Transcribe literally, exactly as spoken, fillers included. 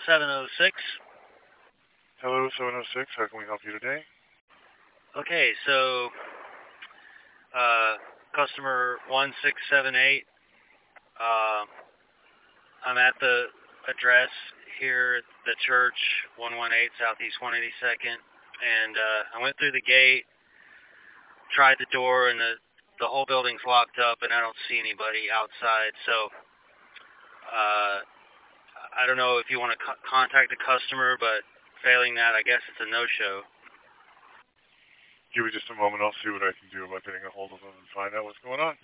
seven oh six. Hello, seven oh six. How can we help you today? Okay, so uh, customer one six seven eight. Uh, I'm at the address here at the church, one one eight Southeast one eighty-second, and uh, I went through the gate, tried the door, and the the whole building's locked up, and I don't see anybody outside. So uh, I don't know if you want to co- contact the customer, but failing that, I guess it's a no-show. Give me just a moment. I'll see what I can do about getting a hold of them and find out what's going on.